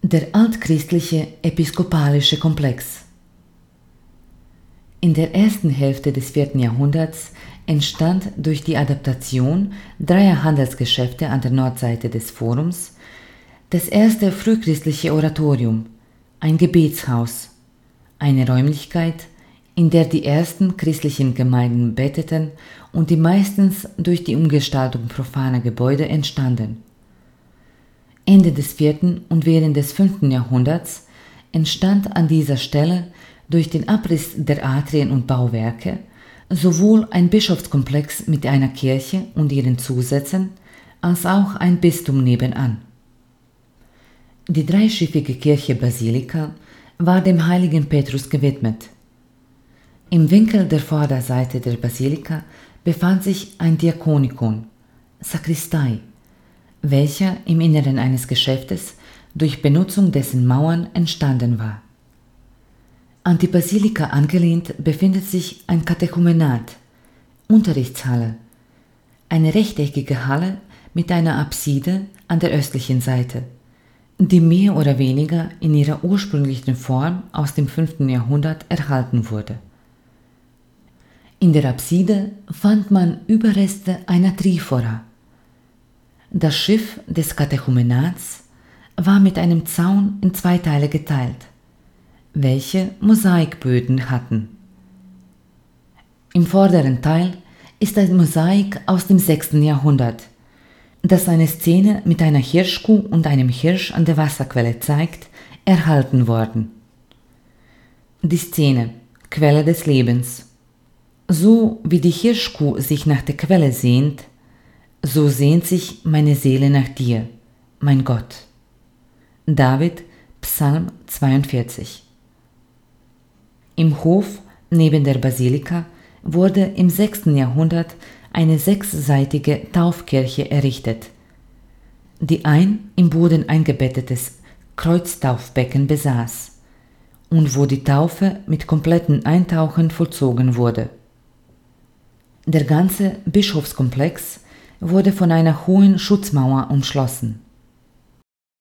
Der altchristliche episkopalische Komplex. In der ersten Hälfte des 4. Jahrhunderts entstand durch die Adaptation dreier Handelsgeschäfte an der Nordseite des Forums das erste frühchristliche Oratorium, ein Gebetshaus, eine Räumlichkeit, in der die ersten christlichen Gemeinden beteten und die meistens durch die Umgestaltung profaner Gebäude entstanden. Ende des 4. und während des 5. Jahrhunderts entstand an dieser Stelle durch den Abriss der Atrien und Bauwerke sowohl ein Bischofskomplex mit einer Kirche und ihren Zusätzen als auch ein Bistum nebenan. Die dreischiffige Kirche Basilika war dem heiligen Petrus gewidmet. Im Winkel der Vorderseite der Basilika befand sich ein Diakonikon, Sakristei, welcher im Inneren eines Geschäftes durch Benutzung dessen Mauern entstanden war. An die Basilika angelehnt befindet sich ein Katechumenat, Unterrichtshalle, eine rechteckige Halle mit einer Apside an der östlichen Seite, die mehr oder weniger in ihrer ursprünglichen Form aus dem 5. Jahrhundert erhalten wurde. In der Apside fand man Überreste einer Triphora. Das Schiff des Katechumenats war mit einem Zaun in 2 Teile geteilt, welche Mosaikböden hatten. Im vorderen Teil ist ein Mosaik aus dem 6. Jahrhundert, das eine Szene mit einer Hirschkuh und einem Hirsch an der Wasserquelle zeigt, erhalten worden. Die Szene, Quelle des Lebens. So wie die Hirschkuh sich nach der Quelle sehnt, so sehnt sich meine Seele nach dir, mein Gott. David, Psalm 42. Im Hof neben der Basilika wurde im 6. Jahrhundert eine 6-seitige Taufkirche errichtet, die ein im Boden eingebettetes Kreuztaufbecken besaß und wo die Taufe mit komplettem Eintauchen vollzogen wurde. Der ganze Bischofskomplex wurde von einer hohen Schutzmauer umschlossen.